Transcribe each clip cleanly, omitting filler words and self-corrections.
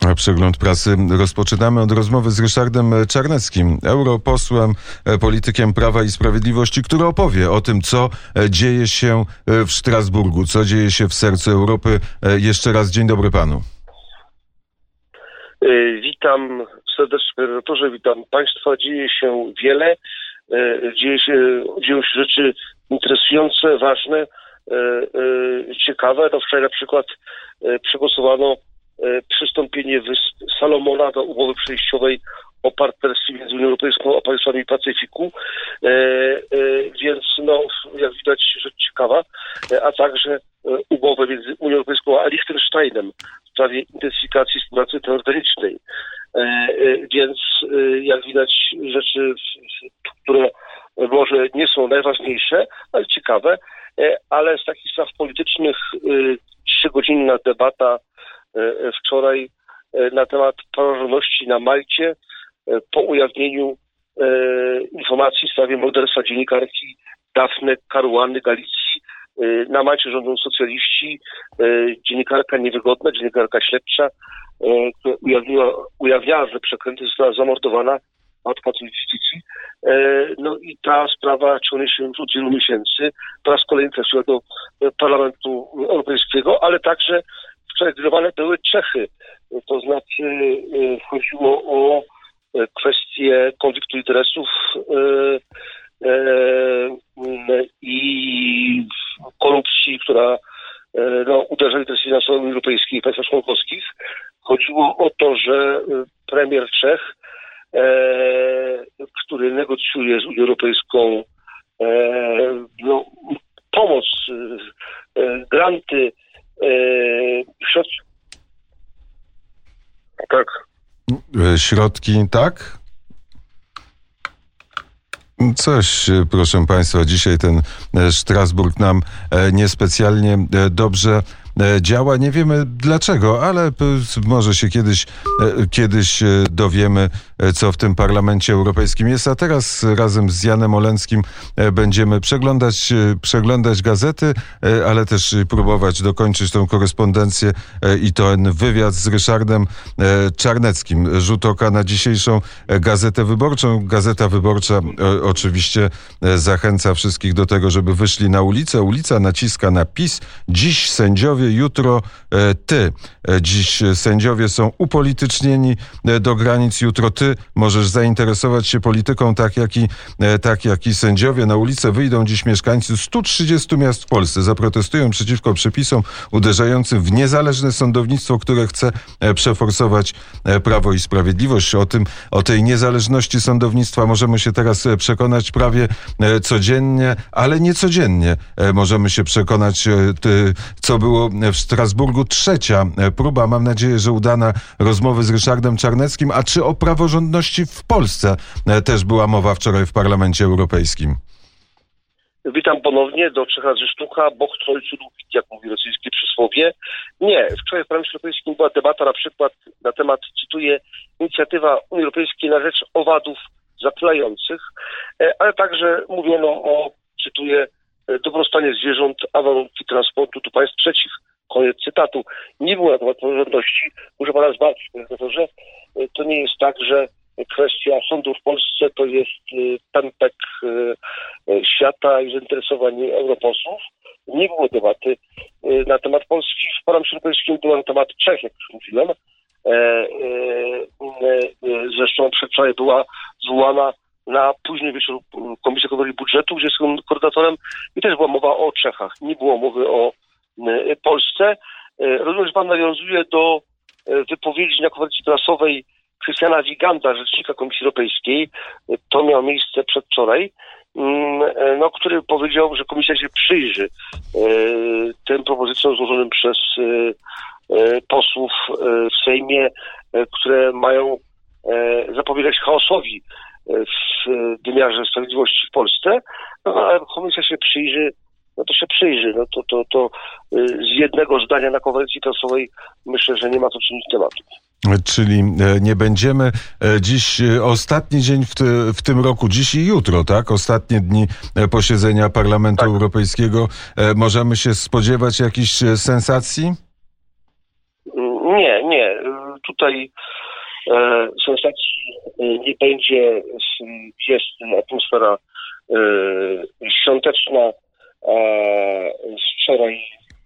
Przegląd prasy rozpoczynamy od rozmowy z Ryszardem Czarneckim, europosłem, politykiem Prawa i Sprawiedliwości, który opowie o tym, co dzieje się w Strasburgu, co dzieje się w sercu Europy. Jeszcze raz dzień dobry panu. Witam serdecznie, panie redaktorze, witam państwa. Dzieje się wiele, dzieją się rzeczy interesujące, ważne, ciekawe. No wczoraj na przykład przegłosowano przystąpienie wysp Salomona do umowy przejściowej o partnerstwie między Unią Europejską a państwami Pacyfiku, więc no, jak widać, rzecz ciekawa, a także umowę między Unią Europejską a Liechtensteinem w sprawie intensyfikacji współpracy transgranicznej. Więc jak widać, rzeczy, które może nie są najważniejsze, ale ciekawe, ale z takich spraw politycznych 3-godzinna debata wczoraj na temat praworządności na Malcie po ujawnieniu informacji w sprawie morderstwa dziennikarki Daphne Caruany Galicji. Na Malcie rządzą socjaliści, dziennikarka niewygodna, dziennikarka śledcza, która ujawniała, że przekręty została zamordowana od justycji. No i ta sprawa ciągnie się już od wielu miesięcy. Po raz kolejny trafiła do Parlamentu Europejskiego, ale także przewidywane były Czechy. To znaczy chodziło o kwestię konfliktu interesów i korupcji, która uderza w interesy finansowe Unii Europejskiej i państw członkowskich. Chodziło o to, że premier Czech, który negocjuje z Unią Europejską pomoc, granty, środki. Tak. Środki, tak? Coś, proszę państwa, dzisiaj ten Strasburg nam niespecjalnie dobrze działa. Nie wiemy dlaczego, ale może się kiedyś dowiemy, co w tym Parlamencie Europejskim jest. A teraz razem z Janem Olenskim będziemy przeglądać gazety, ale też próbować dokończyć tą korespondencję i ten wywiad z Ryszardem Czarneckim. Rzut oka na dzisiejszą Gazetę Wyborczą. Gazeta Wyborcza oczywiście zachęca wszystkich do tego, żeby wyszli na ulicę. Ulica naciska na PiS. Dziś sędziowie, jutro ty. Dziś sędziowie są upolitycznieni do granic. Jutro ty możesz zainteresować się polityką tak jak i sędziowie. Na ulicę wyjdą dziś mieszkańcy 130 miast w Polsce. Zaprotestują przeciwko przepisom uderzającym w niezależne sądownictwo, które chce przeforsować Prawo i Sprawiedliwość. O tej niezależności sądownictwa możemy się teraz przekonać prawie codziennie, ale nie codziennie. Możemy się przekonać, co było w Strasburgu. Trzecia próba, mam nadzieję, że udana, rozmowy z Ryszardem Czarneckim. A czy o praworządności w Polsce też była mowa wczoraj w Parlamencie Europejskim? Witam ponownie, do trzech razy sztuka, Bóg trojcu lubić, jak mówi rosyjskie przysłowie. Nie, wczoraj w Parlamencie Europejskim była debata na przykład na temat, cytuję, inicjatywa Unii Europejskiej na rzecz owadów zapylających, ale także mówiono o, cytuję, dobrostanie zwierząt, a warunki transportu do państw trzecich. Koniec cytatu. Nie było na temat praworządności. Muszę pana zmartwić, panie redaktorze. To nie jest tak, że kwestia sądów w Polsce to jest pępek świata i zainteresowań europosłów. Nie było debaty na temat Polski. W Parlamencie Europejskim była na temat Czech, jak już mówiłem. Zresztą przedwczoraj była zwołana na późny wieczór Komisja Kontroli Budżetu, gdzie jestem koordynatorem, i też była mowa o Czechach. Nie było mowy o Polsce. Rozumiem, że pan nawiązuje do wypowiedzi na konferencji prasowej Krystiana Wiganda, rzecznika Komisji Europejskiej. To miało miejsce przedwczoraj, który powiedział, że komisja się przyjrzy tym propozycjom złożonym przez posłów w Sejmie, które mają zapobiegać chaosowi w wymiarze sprawiedliwości w Polsce, ale komisja się przyjrzy, to się przyjrzy. To z jednego zdania na konferencji prasowej myślę, że nie ma co czynić tematu. Czyli nie będziemy dziś, ostatni dzień w tym roku, dziś i jutro, tak? Ostatnie dni posiedzenia Parlamentu Europejskiego. Możemy się spodziewać jakichś sensacji? Nie. tutaj sensacji nie będzie. Jest atmosfera świąteczna. Wczoraj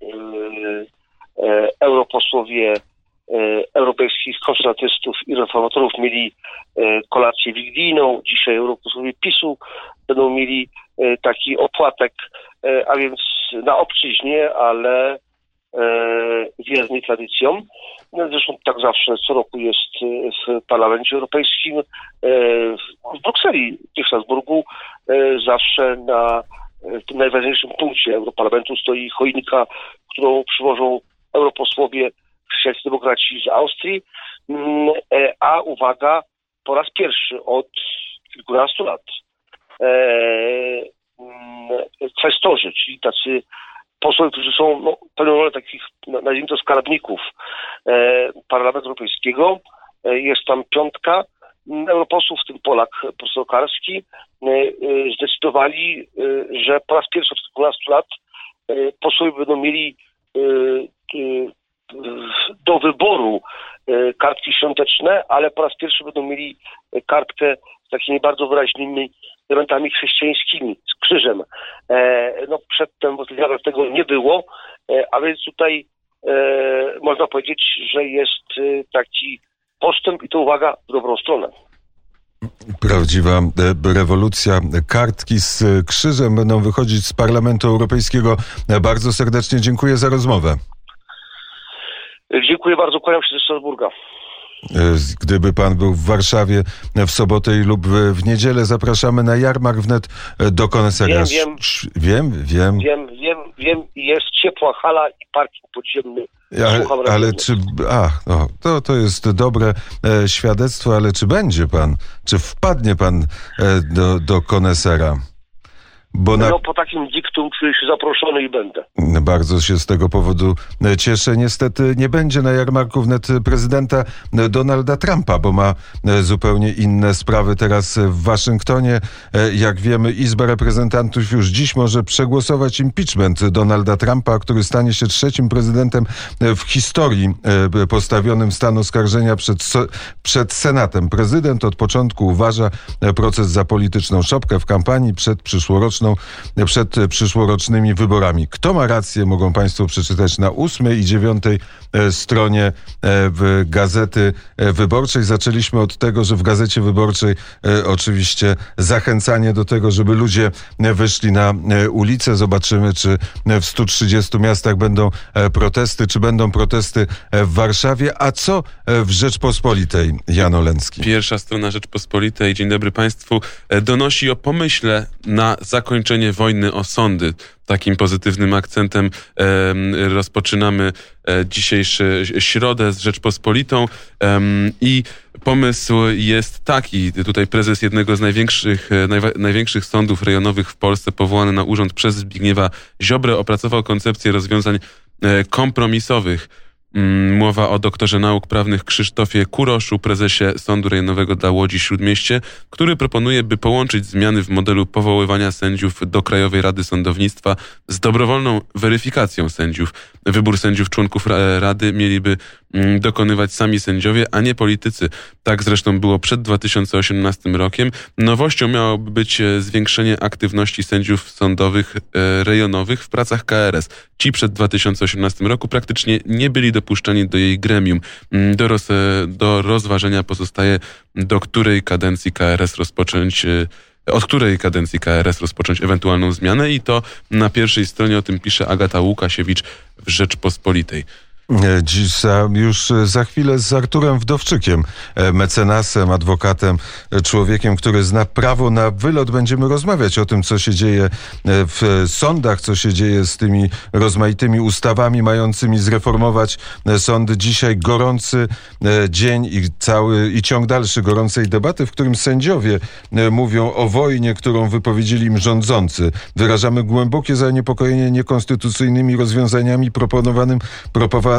europosłowie europejskich konserwatystów i reformatorów mieli kolację wigilijną. Dzisiaj europosłowie PiS-u będą mieli taki opłatek, a więc na obczyźnie, ale wierny tradycjom. Zresztą tak zawsze co roku jest w Parlamencie Europejskim. W Brukseli i w Strasburgu zawsze na tym najważniejszym punkcie Europarlamentu stoi choinka, którą przywożą europosłowie chrześcijańscy demokraci z Austrii, a uwaga, po raz pierwszy od kilkunastu lat kwestorzy, czyli tacy posłowie, którzy są pełnią rolę takich, nazwijmy to, skarbników Parlamentu Europejskiego. Jest tam 5 europosłów, w tym Polak, profesor Karski, zdecydowali, że po raz pierwszy od kilkunastu lat posłowie będą mieli do wyboru kartki świąteczne, ale po raz pierwszy będą mieli kartkę z takimi bardzo wyraźnymi elementami chrześcijańskimi, z krzyżem. Przedtem tego nie było, a więc tutaj można powiedzieć, że jest taki postęp i to uwaga w dobrą stronę. Prawdziwa rewolucja. Kartki z krzyżem będą wychodzić z Parlamentu Europejskiego. Bardzo serdecznie dziękuję za rozmowę. Dziękuję bardzo, kłaniam się ze Strasburga. Gdyby pan był w Warszawie w sobotę lub w niedzielę, zapraszamy na jarmark wnet do konesera. Wiem. Jest ciepła hala i parking podziemny. Ale czy... To jest dobre świadectwo, ale czy będzie pan, czy wpadnie pan do konesera? Po takim diktum czuję się zaproszony i będę. Bardzo się z tego powodu cieszę. Niestety nie będzie na jarmarku wnet prezydenta Donalda Trumpa, bo ma zupełnie inne sprawy teraz w Waszyngtonie. Jak wiemy, Izba Reprezentantów już dziś może przegłosować impeachment Donalda Trumpa, który stanie się 3. prezydentem w historii postawionym w stan oskarżenia przed Senatem. Prezydent od początku uważa proces za polityczną szopkę w kampanii przed przyszłorocznymi wyborami. Kto ma rację, mogą państwo przeczytać na 8. i 9. stronie Gazety Wyborczej. Zaczęliśmy od tego, że w Gazecie Wyborczej oczywiście zachęcanie do tego, żeby ludzie wyszli na ulicę. Zobaczymy, czy w 130 miastach będą protesty, czy będą protesty w Warszawie. A co w Rzeczpospolitej, Jan Oleński? Pierwsza strona Rzeczpospolitej, dzień dobry państwu, donosi o pomyśle na zakończenie wojny o sądy. Takim pozytywnym akcentem rozpoczynamy dzisiejszą środę z Rzeczpospolitą i pomysł jest taki. Tutaj prezes jednego z największych sądów rejonowych w Polsce, powołany na urząd przez Zbigniewa Ziobrę, opracował koncepcję rozwiązań kompromisowych. Mowa o doktorze nauk prawnych Krzysztofie Kuroszu, prezesie Sądu Rejonowego dla Łodzi-Śródmieście, który proponuje, by połączyć zmiany w modelu powoływania sędziów do Krajowej Rady Sądownictwa z dobrowolną weryfikacją sędziów. Wybór sędziów członków Rady mieliby dokonywać sami sędziowie, a nie politycy. Tak zresztą było przed 2018 rokiem. Nowością miałoby być zwiększenie aktywności sędziów sądowych rejonowych w pracach KRS. Ci przed 2018 roku praktycznie nie byli dopuszczani do jej gremium. Do rozważenia pozostaje, od której kadencji KRS rozpocząć ewentualną zmianę, i to na pierwszej stronie o tym pisze Agata Łukasiewicz w Rzeczpospolitej. Już za chwilę z Arturem Wdowczykiem, mecenasem, adwokatem, człowiekiem, który zna prawo na wylot. Będziemy rozmawiać o tym, co się dzieje w sądach, co się dzieje z tymi rozmaitymi ustawami mającymi zreformować sądy. Dzisiaj gorący dzień i ciąg dalszy gorącej debaty, w którym sędziowie mówią o wojnie, którą wypowiedzieli im rządzący. Wyrażamy głębokie zaniepokojenie niekonstytucyjnymi rozwiązaniami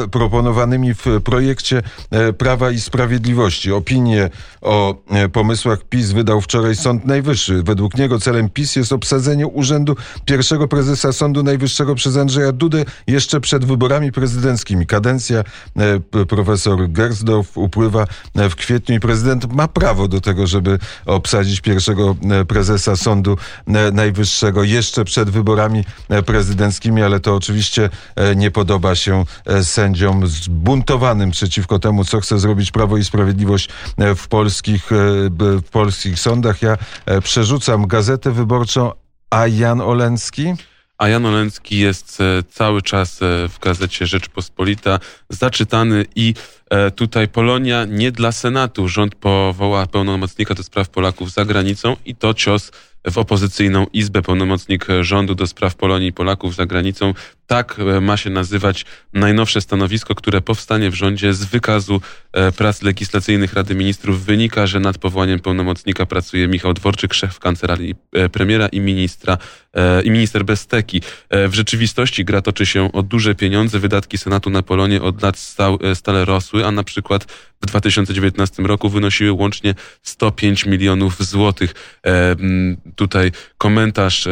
proponowanymi w projekcie Prawa i Sprawiedliwości. Opinię o pomysłach PiS wydał wczoraj Sąd Najwyższy. Według niego celem PiS jest obsadzenie urzędu pierwszego prezesa Sądu Najwyższego przez Andrzeja Dudę jeszcze przed wyborami prezydenckimi. Kadencja profesor Gersdorf upływa w kwietniu i prezydent ma prawo do tego, żeby obsadzić pierwszego prezesa Sądu Najwyższego jeszcze przed wyborami prezydenckimi, ale to oczywiście nie podoba się sędziom zbuntowanym przeciwko temu, co chce zrobić Prawo i Sprawiedliwość w polskich sądach. Ja przerzucam Gazetę Wyborczą, a Jan Ołęcki? A Jan Ołęcki jest cały czas w gazecie Rzeczpospolita zaczytany i tutaj Polonia nie dla Senatu. Rząd powoła pełnomocnika do spraw Polaków za granicą i to cios w opozycyjną izbę. Pełnomocnik rządu do spraw Polonii i Polaków za granicą. Tak ma się nazywać najnowsze stanowisko, które powstanie w rządzie z wykazu prac legislacyjnych Rady Ministrów. Wynika, że nad powołaniem pełnomocnika pracuje Michał Dworczyk, szef kancelarii premiera i minister bez teki. W rzeczywistości gra toczy się o duże pieniądze. Wydatki Senatu na Polonię od lat stale rosły, a na przykład w 2019 roku wynosiły łącznie 105 milionów złotych. Tutaj komentarz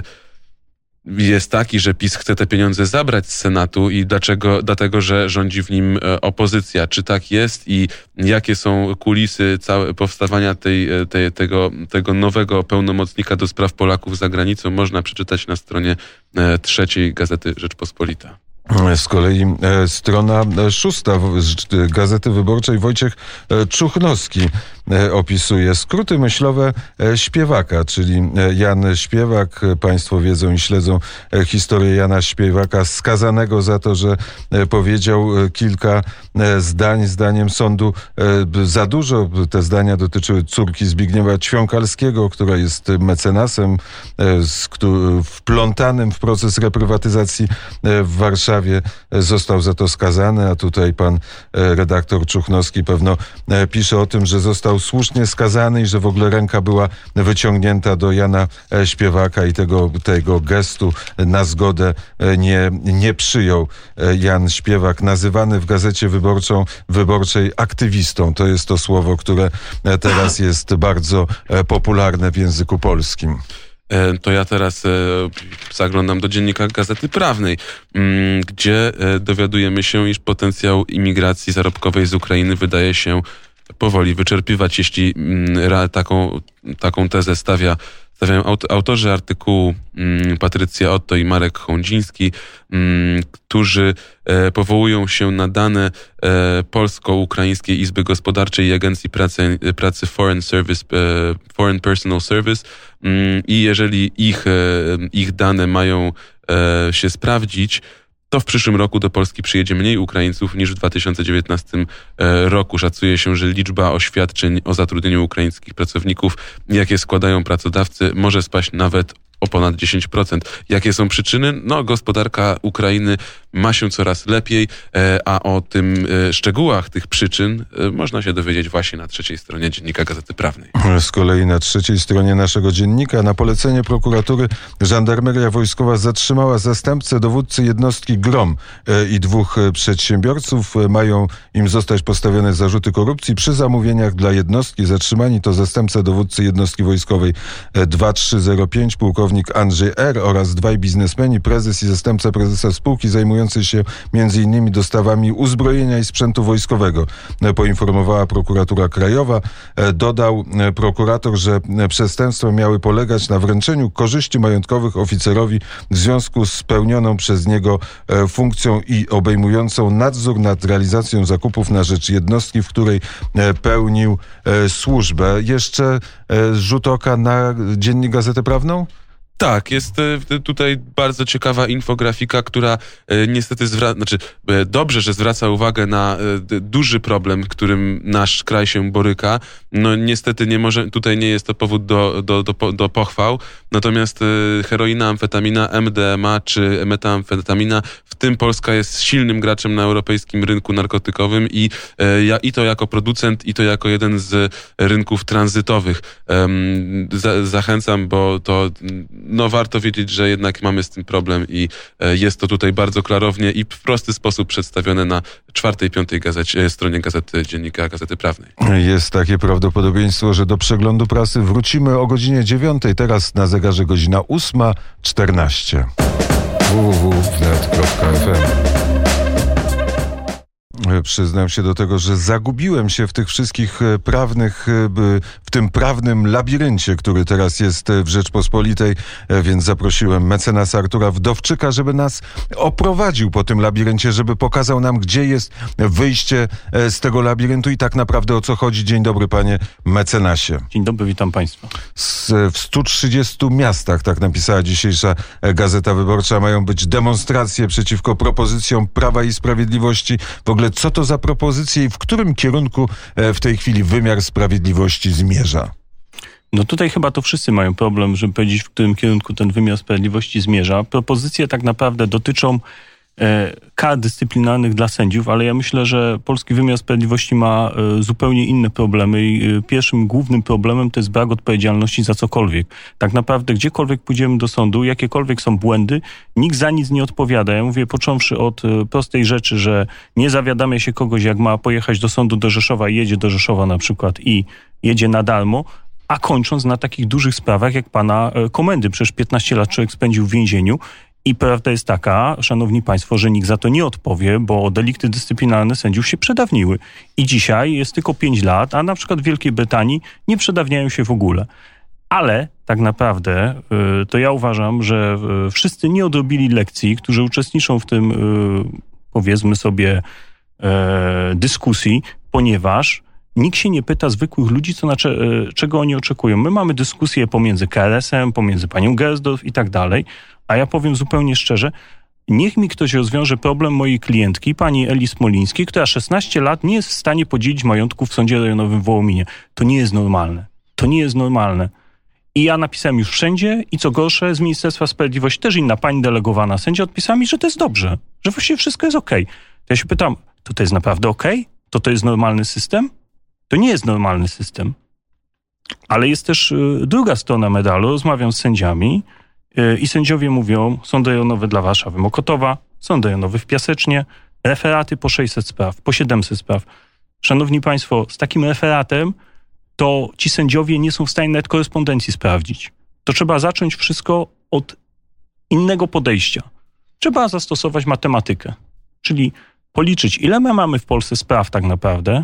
jest taki, że PiS chce te pieniądze zabrać z Senatu i dlatego, że rządzi w nim opozycja. Czy tak jest i jakie są kulisy powstawania tego nowego pełnomocnika do spraw Polaków za granicą, można przeczytać na stronie 3 Gazety Rzeczpospolita. Z kolei strona 6 Gazety Wyborczej Wojciech Czuchnowski opisuje skróty myślowe Śpiewaka, czyli Jan Śpiewak. Państwo wiedzą i śledzą historię Jana Śpiewaka, skazanego za to, że powiedział kilka zdań zdaniem sądu za dużo. Te zdania dotyczyły córki Zbigniewa Ćwiąkalskiego, która jest mecenasem wplątanym w proces reprywatyzacji w Warszawie. Został za to skazany, a tutaj pan redaktor Czuchnowski pewno pisze o tym, że został słusznie skazany i że w ogóle ręka była wyciągnięta do Jana Śpiewaka i tego gestu na zgodę nie przyjął Jan Śpiewak, nazywany w Gazecie Wyborczej aktywistą. To jest to słowo, które teraz jest bardzo popularne w języku polskim. To ja teraz zaglądam do dziennika Gazety Prawnej, gdzie dowiadujemy się, iż potencjał imigracji zarobkowej z Ukrainy wydaje się powoli wyczerpywać, jeśli taką tezę stawiają autorzy artykułu Patrycja Otto i Marek Chądziński, którzy powołują się na dane Polsko-Ukraińskiej Izby Gospodarczej i Agencji Pracy Foreign Personal Service i jeżeli ich dane mają się sprawdzić, to w przyszłym roku do Polski przyjedzie mniej Ukraińców niż w 2019 roku. Szacuje się, że liczba oświadczeń o zatrudnieniu ukraińskich pracowników, jakie składają pracodawcy, może spaść nawet o ponad 10%. Jakie są przyczyny? No, gospodarka Ukrainy ma się coraz lepiej, a o tym szczegółach tych przyczyn można się dowiedzieć właśnie na 3 stronie dziennika Gazety Prawnej. Z kolei na 3 stronie naszego dziennika na polecenie prokuratury Żandarmeria Wojskowa zatrzymała zastępcę dowódcy jednostki GROM i 2 przedsiębiorców. Mają im zostać postawione zarzuty korupcji przy zamówieniach dla jednostki. Zatrzymani to zastępca dowódcy jednostki wojskowej 2305, pułkownik Andrzej R. oraz 2 biznesmeni, prezes i zastępca prezesa spółki zajmujący się m.in. dostawami uzbrojenia i sprzętu wojskowego, poinformowała prokuratura krajowa. Dodał prokurator, że przestępstwa miały polegać na wręczeniu korzyści majątkowych oficerowi w związku z pełnioną przez niego funkcją i obejmującą nadzór nad realizacją zakupów na rzecz jednostki, w której pełnił służbę. Jeszcze rzut oka na dziennik Gazetę Prawną? Tak, jest tutaj bardzo ciekawa infografika, która niestety dobrze, że zwraca uwagę na duży problem, którym nasz kraj się boryka. No niestety tutaj nie jest to powód do pochwał. Natomiast heroina, amfetamina, MDMA czy metamfetamina w tym Polska jest silnym graczem na europejskim rynku narkotykowym i to jako producent, i to jako jeden z rynków tranzytowych. Zachęcam, bo to warto wiedzieć, że jednak mamy z tym problem i jest to tutaj bardzo klarownie i w prosty sposób przedstawione na 4. i 5. stronie gazety Dziennika Gazety Prawnej. Jest takie prawdopodobieństwo, że do przeglądu prasy wrócimy o godzinie 9. Teraz na zegarze godzina 8:14. www.wnet.fm. Przyznam się do tego, że zagubiłem się w tych wszystkich w tym prawnym labiryncie, który teraz jest w Rzeczpospolitej, więc zaprosiłem mecenasa Artura Wdowczyka, żeby nas oprowadził po tym labiryncie, żeby pokazał nam, gdzie jest wyjście z tego labiryntu i tak naprawdę o co chodzi. Dzień dobry, panie mecenasie. Dzień dobry, witam państwa. W 130 miastach, tak napisała dzisiejsza Gazeta Wyborcza, mają być demonstracje przeciwko propozycjom Prawa i Sprawiedliwości. W ogóle co to za propozycje i w którym kierunku w tej chwili wymiar sprawiedliwości zmierza? No tutaj chyba to wszyscy mają problem, żeby powiedzieć, w którym kierunku ten wymiar sprawiedliwości zmierza. Propozycje tak naprawdę dotyczą kar dyscyplinarnych dla sędziów, ale ja myślę, że polski wymiar sprawiedliwości ma zupełnie inne problemy i pierwszym głównym problemem to jest brak odpowiedzialności za cokolwiek. Tak naprawdę gdziekolwiek pójdziemy do sądu, jakiekolwiek są błędy, nikt za nic nie odpowiada. Ja mówię, począwszy od prostej rzeczy, że nie zawiadamia się kogoś, jak ma pojechać do sądu do Rzeszowa i jedzie do Rzeszowa na przykład i jedzie na darmo, a kończąc na takich dużych sprawach jak pana Komendy. Przecież 15 lat człowiek spędził w więzieniu. I prawda jest taka, szanowni państwo, że nikt za to nie odpowie, bo delikty dyscyplinarne sędziów się przedawniły. I dzisiaj jest tylko 5 lat, a na przykład w Wielkiej Brytanii nie przedawniają się w ogóle. Ale tak naprawdę to ja uważam, że wszyscy nie odrobili lekcji, którzy uczestniczą w tym, powiedzmy sobie, dyskusji, ponieważ nikt się nie pyta zwykłych ludzi, czego oni oczekują. My mamy dyskusję pomiędzy KRS-em, pomiędzy panią Gersdorf i tak dalej, a ja powiem zupełnie szczerze, niech mi ktoś rozwiąże problem mojej klientki, pani Eli Smolińskiej, która 16 lat nie jest w stanie podzielić majątku w Sądzie Rejonowym w Wołominie. To nie jest normalne. To nie jest normalne. I ja napisałem już wszędzie i co gorsze, z Ministerstwa Sprawiedliwości też inna pani delegowana sędzia odpisała mi, że to jest dobrze, że właściwie wszystko jest okej. To ja się pytam, to jest naprawdę okej? To jest normalny system? To nie jest normalny system. Ale jest też druga strona medalu. Rozmawiam z sędziami i sędziowie mówią, sąd rejonowy dla Warszawy Mokotowa, sąd rejonowy w Piasecznie, referaty po 600 spraw, po 700 spraw. Szanowni państwo, z takim referatem to ci sędziowie nie są w stanie nawet korespondencji sprawdzić. To trzeba zacząć wszystko od innego podejścia. Trzeba zastosować matematykę, czyli policzyć, ile my mamy w Polsce spraw tak naprawdę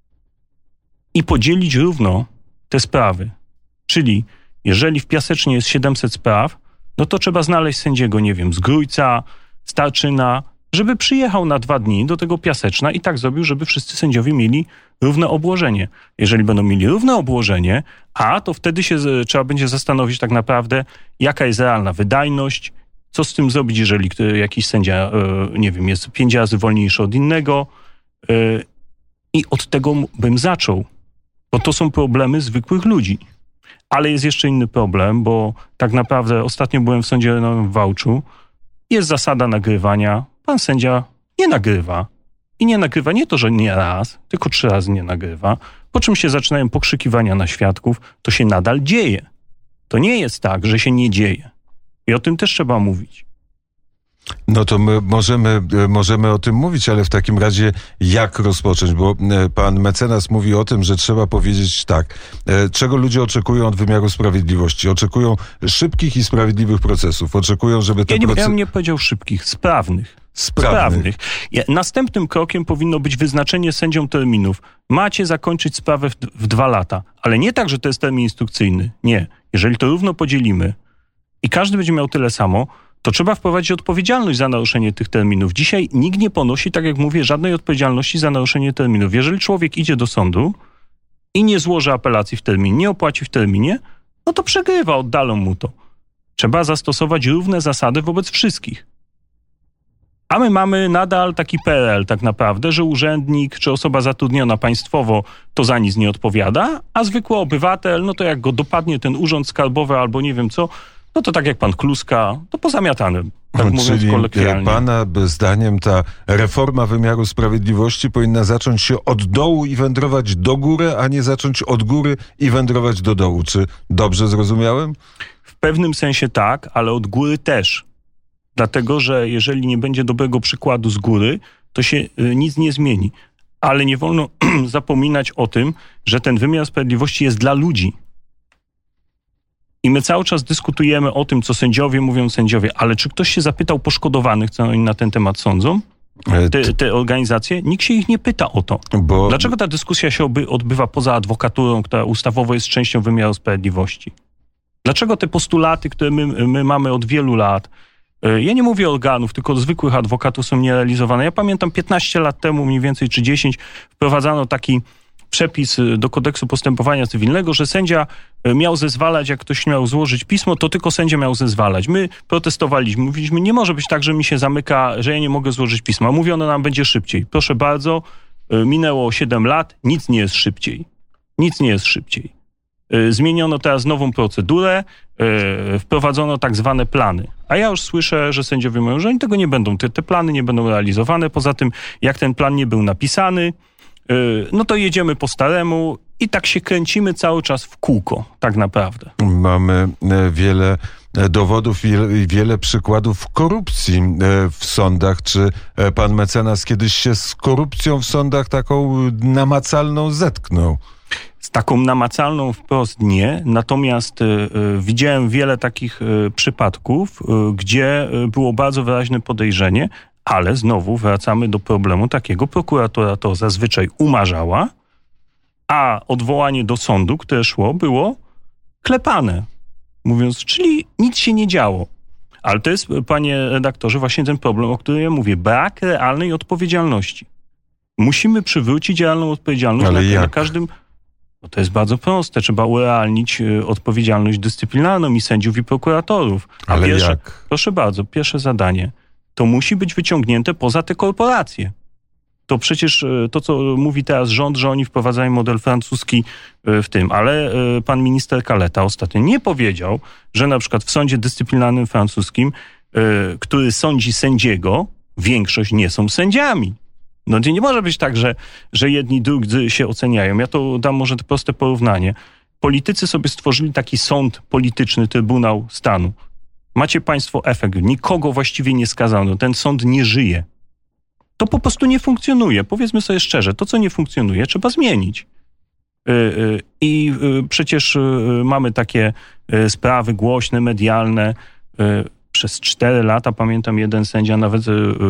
i podzielić równo te sprawy. Czyli jeżeli w Piasecznie jest 700 spraw, no to trzeba znaleźć sędziego, nie wiem, z Grójca, z Tarczyna, żeby przyjechał na 2 dni do tego Piaseczna i tak zrobił, żeby wszyscy sędziowie mieli równe obłożenie. Jeżeli będą mieli równe obłożenie, to wtedy trzeba będzie zastanowić tak naprawdę, jaka jest realna wydajność, co z tym zrobić, jeżeli jakiś sędzia, nie wiem, jest 5 razy wolniejszy od innego. I od tego bym zaczął, bo to są problemy zwykłych ludzi. Ale jest jeszcze inny problem, bo tak naprawdę ostatnio byłem w Sądzie Rejonowym w Wałczu. Jest zasada nagrywania. Pan sędzia nie nagrywa. I nie nagrywa nie to, że nie raz, tylko 3 razy nie nagrywa. Po czym się zaczynają pokrzykiwania na świadków. To się nadal dzieje. To nie jest tak, że się nie dzieje. I o tym też trzeba mówić. No to my możemy o tym mówić, ale w takim razie jak rozpocząć? Bo pan mecenas mówi o tym, że trzeba powiedzieć tak. Czego ludzie oczekują od wymiaru sprawiedliwości? Oczekują szybkich i sprawiedliwych procesów. Oczekują, żeby te Ja bym nie powiedział szybkich, sprawnych. Następnym krokiem powinno być wyznaczenie sędziom terminów. Macie zakończyć sprawę w 2 lata. Ale nie tak, że to jest termin instrukcyjny. Nie. Jeżeli to równo podzielimy i każdy będzie miał tyle samo, to trzeba wprowadzić odpowiedzialność za naruszenie tych terminów. Dzisiaj nikt nie ponosi, tak jak mówię, żadnej odpowiedzialności za naruszenie terminów. Jeżeli człowiek idzie do sądu i nie złoży apelacji w terminie, nie opłaci w terminie, no to przegrywa, oddalą mu to. Trzeba zastosować równe zasady wobec wszystkich. A my mamy nadal taki PRL tak naprawdę, że urzędnik czy osoba zatrudniona państwowo to za nic nie odpowiada, a zwykły obywatel, no to jak go dopadnie ten urząd skarbowy albo nie wiem co, no to tak jak pan Kluska, to pozamiatany. Tak mówiąc Czyli kolokwialnie. pana zdaniem ta reforma wymiaru sprawiedliwości powinna zacząć się od dołu i wędrować do góry, a nie zacząć od góry i wędrować do dołu. Czy dobrze zrozumiałem? W pewnym sensie tak, ale od góry też. Dlatego, że jeżeli nie będzie dobrego przykładu z góry, to się nic nie zmieni. Ale nie wolno zapominać o tym, że ten wymiar sprawiedliwości jest dla ludzi. I my cały czas dyskutujemy o tym, co sędziowie mówią sędziowie, ale czy ktoś się zapytał poszkodowanych, co oni na ten temat sądzą? Te organizacje? Nikt się ich nie pyta o to. Dlaczego ta dyskusja się odbywa poza adwokaturą, która ustawowo jest częścią wymiaru sprawiedliwości? Dlaczego te postulaty, które my mamy od wielu lat, ja nie mówię organów, tylko zwykłych adwokatów, są nierealizowane? Ja pamiętam 15 lat temu, mniej więcej, czy 10, wprowadzano taki przepis do kodeksu postępowania cywilnego, że sędzia miał zezwalać, jak ktoś miał złożyć pismo, to tylko sędzia miał zezwalać. My protestowaliśmy, mówiliśmy, nie może być tak, że mi się zamyka, że ja nie mogę złożyć pisma. Mówiono nam, będzie szybciej. Proszę bardzo, minęło 7 lat, nic nie jest szybciej. Nic nie jest szybciej. Zmieniono teraz nową procedurę, wprowadzono tak zwane plany. A ja już słyszę, że sędziowie mówią, że oni tego nie będą, te plany nie będą realizowane. Poza tym, jak ten plan nie był napisany, no to jedziemy po staremu i tak się kręcimy cały czas w kółko, tak naprawdę. Mamy wiele dowodów i wiele przykładów korupcji w sądach. Czy pan mecenas kiedyś się z korupcją w sądach taką namacalną zetknął? Z taką namacalną wprost nie, natomiast widziałem wiele takich przypadków, gdzie było bardzo wyraźne podejrzenie, ale znowu wracamy do problemu takiego. Prokuratura to zazwyczaj umarzała, a odwołanie do sądu, które szło, było klepane. Mówiąc, czyli nic się nie działo. Ale to jest, panie redaktorze, właśnie ten problem, o którym ja mówię. Brak realnej odpowiedzialności. Musimy przywrócić realną odpowiedzialność na każdym... No to jest bardzo proste. Trzeba urealnić odpowiedzialność dyscyplinarną i sędziów, i prokuratorów. Ale jak? Proszę bardzo, pierwsze zadanie. To musi być wyciągnięte poza te korporacje. To przecież to, co mówi teraz rząd, że oni wprowadzają model francuski w tym, ale pan minister Kaleta ostatnio nie powiedział, że na przykład w sądzie dyscyplinarnym francuskim, który sądzi sędziego, większość nie są sędziami. No nie może być tak, że jedni drudzy się oceniają. Ja to dam może to proste porównanie. Politycy sobie stworzyli taki sąd polityczny, Trybunał Stanu. Macie państwo efekt. Nikogo właściwie nie skazano. Ten sąd nie żyje. To po prostu nie funkcjonuje. Powiedzmy sobie szczerze, to co nie funkcjonuje, trzeba zmienić. I przecież mamy takie sprawy głośne, medialne. Przez 4 lata, pamiętam, jeden sędzia nawet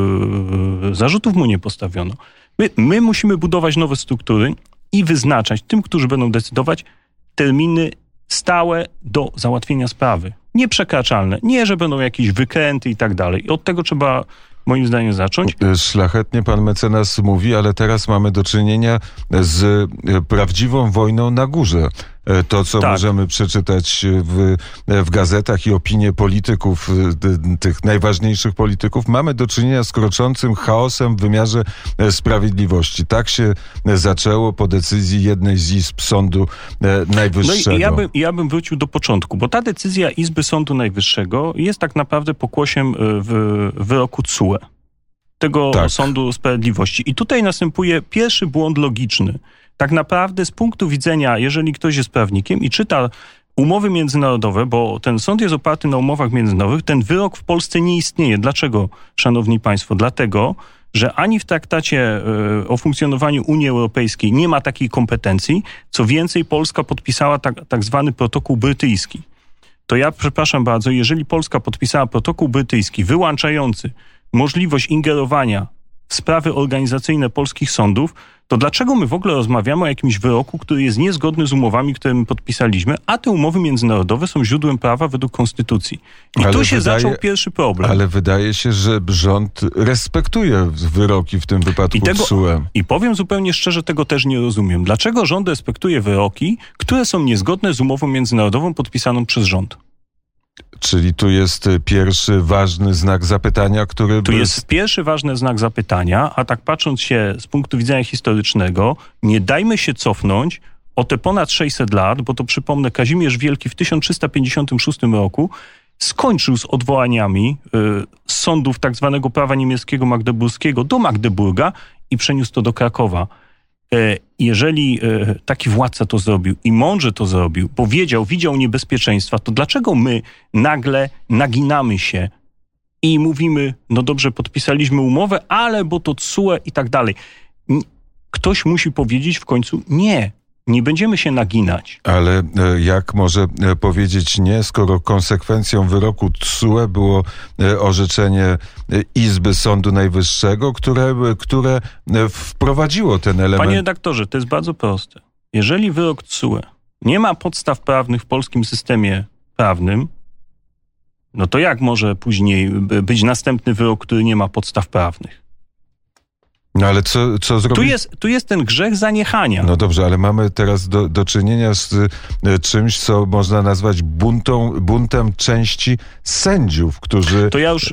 zarzutów mu nie postawiono. My musimy budować nowe struktury i wyznaczać tym, którzy będą decydować, terminy stałe do załatwienia sprawy. Nieprzekraczalne. Nie, że będą jakieś wykręty i tak dalej. I od tego trzeba, moim zdaniem, zacząć. Szlachetnie pan mecenas mówi, ale teraz mamy do czynienia z prawdziwą wojną na górze. To, co możemy przeczytać w gazetach i opinie polityków, tych najważniejszych polityków, mamy do czynienia z kroczącym chaosem w wymiarze sprawiedliwości. Tak się zaczęło po decyzji jednej z izb Sądu Najwyższego. No i ja bym wrócił do początku, bo ta decyzja Izby Sądu Najwyższego jest tak naprawdę pokłosiem wyroku TSUE, tego Sądu Sprawiedliwości. I tutaj następuje pierwszy błąd logiczny. Tak naprawdę z punktu widzenia, jeżeli ktoś jest prawnikiem i czyta umowy międzynarodowe, bo ten sąd jest oparty na umowach międzynarodowych, ten wyrok w Polsce nie istnieje. Dlaczego, szanowni państwo? Dlatego, że ani w traktacie o funkcjonowaniu Unii Europejskiej nie ma takiej kompetencji, co więcej Polska podpisała tak zwany protokół brytyjski. To ja, przepraszam bardzo, jeżeli Polska podpisała protokół brytyjski wyłączający możliwość ingerowania w sprawy organizacyjne polskich sądów, to dlaczego my w ogóle rozmawiamy o jakimś wyroku, który jest niezgodny z umowami, które my podpisaliśmy, a te umowy międzynarodowe są źródłem prawa według konstytucji. I tu się zaczął pierwszy problem. Ale wydaje się, że rząd respektuje wyroki w tym wypadku TSUE. I powiem zupełnie szczerze, tego też nie rozumiem. Dlaczego rząd respektuje wyroki, które są niezgodne z umową międzynarodową podpisaną przez rząd? Czyli tu jest pierwszy ważny znak zapytania, który... Tu jest pierwszy ważny znak zapytania, a tak patrząc się z punktu widzenia historycznego, nie dajmy się cofnąć o te ponad 600 lat, bo to przypomnę, Kazimierz Wielki w 1356 roku skończył z odwołaniami z sądów tak zwanego prawa niemieckiego magdeburskiego do Magdeburga i przeniósł to do Krakowa. Jeżeli taki władca to zrobił i mądrze to zrobił, bo widział niebezpieczeństwa, to dlaczego my nagle naginamy się i mówimy, no dobrze, podpisaliśmy umowę, ale bo to TSUE i tak dalej. Ktoś musi powiedzieć w końcu nie będziemy się naginać. Ale jak może powiedzieć nie, skoro konsekwencją wyroku TSUE było orzeczenie Izby Sądu Najwyższego, które wprowadziło ten element? Panie redaktorze, to jest bardzo proste. Jeżeli wyrok TSUE nie ma podstaw prawnych w polskim systemie prawnym, no to jak może później być następny wyrok, który nie ma podstaw prawnych? No ale co zrobić? Tu jest ten grzech zaniechania. No dobrze, ale mamy teraz do czynienia z czymś, co można nazwać buntem części sędziów, którzy... To ja już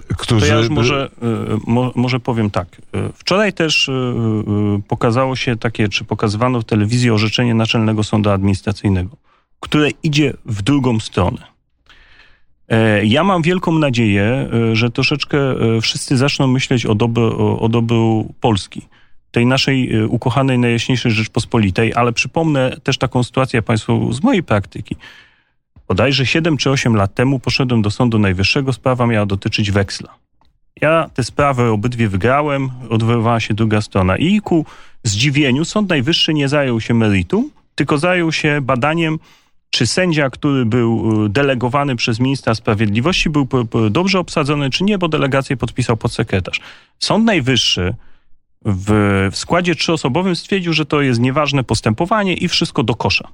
może powiem tak. Wczoraj też pokazało się pokazywano w telewizji orzeczenie Naczelnego Sądu Administracyjnego, które idzie w drugą stronę. Ja mam wielką nadzieję, że troszeczkę wszyscy zaczną myśleć o dobru Polski, tej naszej ukochanej, najjaśniejszej Rzeczpospolitej, ale przypomnę też taką sytuację Państwu z mojej praktyki. Bodajże 7 czy 8 lat temu poszedłem do Sądu Najwyższego, sprawa miała dotyczyć weksla. Ja te sprawy obydwie wygrałem, odwoływała się druga strona i ku zdziwieniu Sąd Najwyższy nie zajął się meritum, tylko zajął się badaniem, czy sędzia, który był delegowany przez ministra sprawiedliwości, był dobrze obsadzony, czy nie, bo delegację podpisał podsekretarz. Sąd Najwyższy w składzie 3-osobowym stwierdził, że to jest nieważne postępowanie i wszystko do kosza.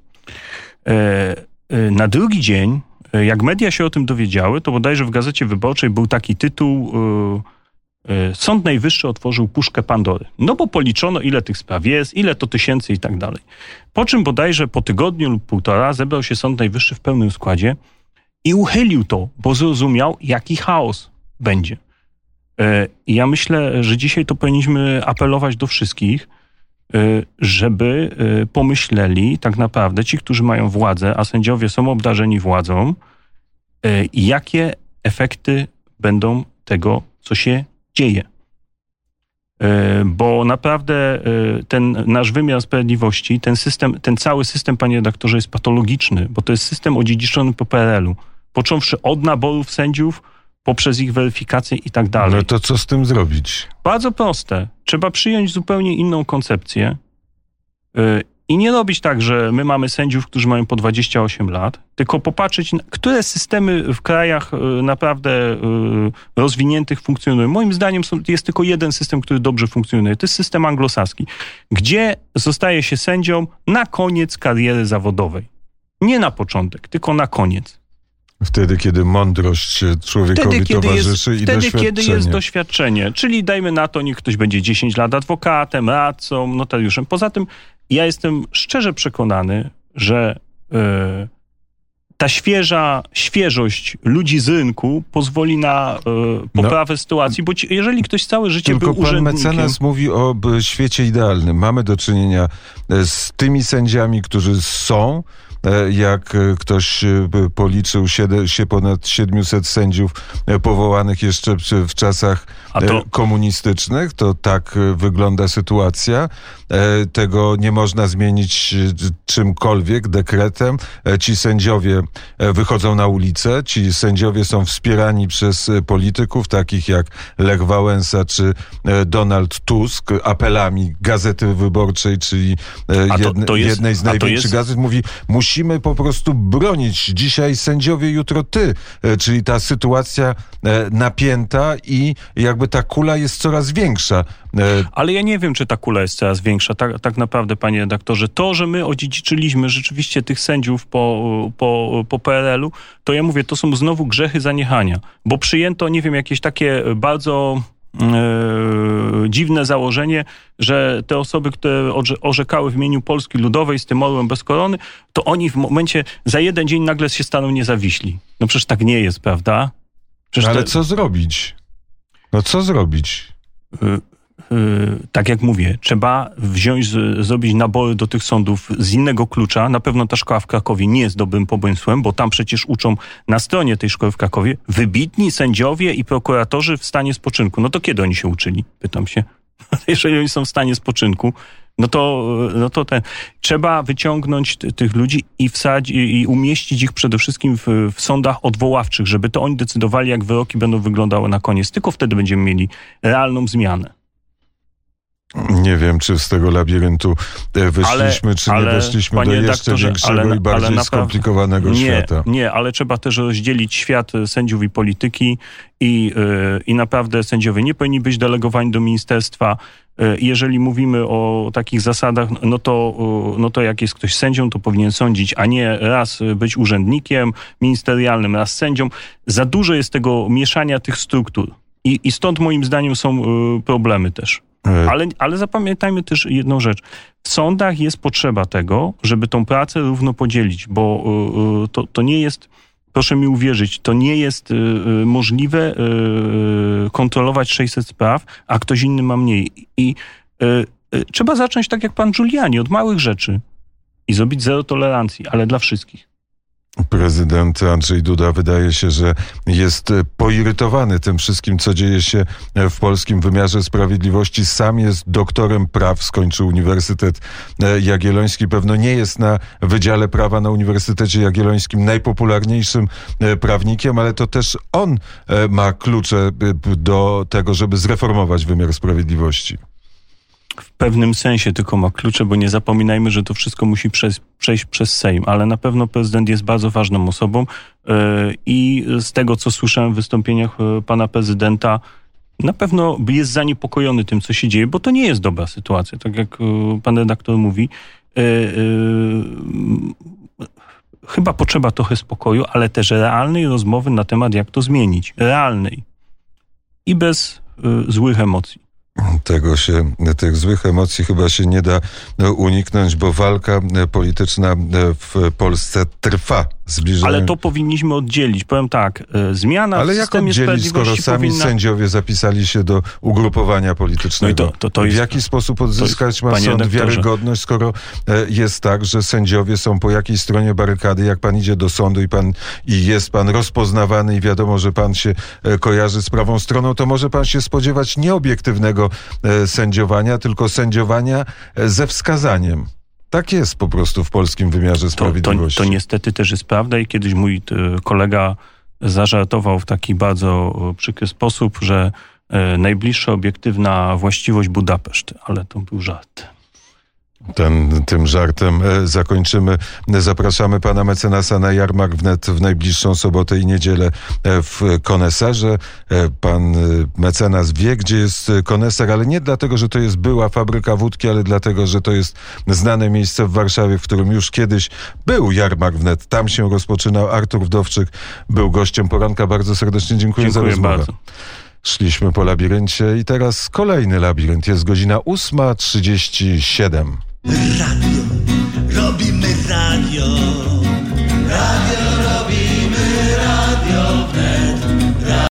Na drugi dzień, jak media się o tym dowiedziały, to bodajże w Gazecie Wyborczej był taki tytuł: Sąd Najwyższy otworzył puszkę Pandory. No bo policzono, ile tych spraw jest, ile to tysięcy i tak dalej. Po czym bodajże po tygodniu lub półtora zebrał się Sąd Najwyższy w pełnym składzie i uchylił to, bo zrozumiał, jaki chaos będzie. I ja myślę, że dzisiaj to powinniśmy apelować do wszystkich, żeby pomyśleli tak naprawdę ci, którzy mają władzę, a sędziowie są obdarzeni władzą, jakie efekty będą tego, co się dzieje. Bo naprawdę ten nasz wymiar sprawiedliwości, ten cały system, panie redaktorze, jest patologiczny, bo to jest system odziedziczony po PRL-u. Począwszy od naborów sędziów, poprzez ich weryfikację i tak dalej. No to co z tym zrobić? Bardzo proste. Trzeba przyjąć zupełnie inną koncepcję i nie robić tak, że my mamy sędziów, którzy mają po 28 lat, tylko popatrzeć, które systemy w krajach naprawdę rozwiniętych funkcjonują. Moim zdaniem jest tylko jeden system, który dobrze funkcjonuje. To jest system anglosaski, gdzie zostaje się sędzią na koniec kariery zawodowej. Nie na początek, tylko na koniec. Wtedy, kiedy mądrość człowiekowi towarzyszy i doświadczenie. Wtedy, kiedy jest doświadczenie. Czyli dajmy na to, niech ktoś będzie 10 lat adwokatem, radcą, notariuszem. Poza tym ja jestem szczerze przekonany, że ta świeżość ludzi z rynku pozwoli na poprawę sytuacji, bo jeżeli ktoś całe życie był urzędnikiem... Tylko pan mecenas mówi o świecie idealnym. Mamy do czynienia z tymi sędziami, którzy są... Jak ktoś policzył się ponad 700 sędziów powołanych jeszcze w czasach komunistycznych, to tak wygląda sytuacja. Tego nie można zmienić czymkolwiek, dekretem. Ci sędziowie wychodzą na ulicę, ci sędziowie są wspierani przez polityków, takich jak Lech Wałęsa czy Donald Tusk, apelami Gazety Wyborczej, czyli jednej z największych gazet, mówi: musimy po prostu bronić dzisiaj sędziowie, jutro ty. Czyli ta sytuacja napięta i jakby ta kula jest coraz większa. Ale ja nie wiem, czy ta kula jest coraz większa. Tak naprawdę, panie redaktorze, to, że my odziedziczyliśmy rzeczywiście tych sędziów po PRL-u, to ja mówię, to są znowu grzechy zaniechania. Bo przyjęto, nie wiem, jakieś takie bardzo... dziwne założenie, że te osoby, które orzekały w imieniu Polski Ludowej z tym orłem bez korony, to oni w momencie, za jeden dzień nagle się staną niezawiśli. No przecież tak nie jest, prawda? Ale co zrobić? No co zrobić? tak jak mówię, trzeba zrobić nabory do tych sądów z innego klucza. Na pewno ta szkoła w Krakowie nie jest dobrym pomysłem, bo tam przecież uczą na stronie tej szkoły w Krakowie wybitni sędziowie i prokuratorzy w stanie spoczynku. No to kiedy oni się uczyli? Pytam się. Jeżeli oni są w stanie spoczynku, no to trzeba wyciągnąć tych ludzi i umieścić ich przede wszystkim w sądach odwoławczych, żeby to oni decydowali, jak wyroki będą wyglądały na koniec. Tylko wtedy będziemy mieli realną zmianę. Nie wiem, czy z tego labiryntu wyszliśmy, czy nie weszliśmy do jeszcze większego i bardziej skomplikowanego świata. Nie, ale trzeba też rozdzielić świat sędziów i polityki i naprawdę sędziowie nie powinni być delegowani do ministerstwa. Jeżeli mówimy o takich zasadach, no to jak jest ktoś sędzią, to powinien sądzić, a nie raz być urzędnikiem ministerialnym, raz sędzią. Za dużo jest tego mieszania tych struktur i stąd moim zdaniem są problemy też. Ale zapamiętajmy też jedną rzecz. W sądach jest potrzeba tego, żeby tą pracę równo podzielić, bo to nie jest, proszę mi uwierzyć, to nie jest możliwe kontrolować 600 spraw, a ktoś inny ma mniej. I trzeba zacząć tak jak pan Giuliani, od małych rzeczy i zrobić zero tolerancji, ale dla wszystkich. Prezydent Andrzej Duda wydaje się, że jest poirytowany tym wszystkim, co dzieje się w polskim wymiarze sprawiedliwości. Sam jest doktorem praw, skończył Uniwersytet Jagielloński. Pewno nie jest na Wydziale Prawa na Uniwersytecie Jagiellońskim najpopularniejszym prawnikiem, ale to też on ma klucze do tego, żeby zreformować wymiar sprawiedliwości. W pewnym sensie tylko ma klucze, bo nie zapominajmy, że to wszystko musi przejść przez Sejm, ale na pewno prezydent jest bardzo ważną osobą i z tego, co słyszałem w wystąpieniach pana prezydenta, na pewno jest zaniepokojony tym, co się dzieje, bo to nie jest dobra sytuacja, tak jak pan redaktor mówi. Chyba potrzeba trochę spokoju, ale też realnej rozmowy na temat, jak to zmienić. Realnej i bez złych emocji. Tych złych emocji chyba się nie da uniknąć, bo walka polityczna w Polsce trwa. Ale to powinniśmy oddzielić. Powiem tak, zmiana w systemie sprawiedliwości. Ale jak oddzielić, skoro sami sędziowie zapisali się do ugrupowania politycznego? No w jaki sposób odzyskać ma sąd wiarygodność, skoro jest tak, że sędziowie są po jakiej stronie barykady, jak pan idzie do sądu i jest pan rozpoznawany i wiadomo, że pan się kojarzy z prawą stroną, to może pan się spodziewać nieobiektywnego sędziowania, tylko sędziowania ze wskazaniem. Tak jest po prostu w polskim wymiarze sprawiedliwości. To niestety też jest prawda i kiedyś mój kolega zażartował w taki bardzo przykry sposób, że najbliższa obiektywna właściwość Budapeszt, ale to był żart. Tym żartem zakończymy. Zapraszamy pana mecenasa na jarmark wnet w najbliższą sobotę i niedzielę w Koneserze. Pan mecenas wie, gdzie jest Koneser, ale nie dlatego, że to jest była fabryka wódki, ale dlatego, że to jest znane miejsce w Warszawie, w którym już kiedyś był jarmark wnet. Tam się rozpoczynał. Artur Wdowczyk był gościem poranka. Bardzo serdecznie dziękuję za rozmowę. Bardzo. Szliśmy po labiryncie i teraz kolejny labirynt. Jest godzina 8:37. Radio, robimy radio. Radio.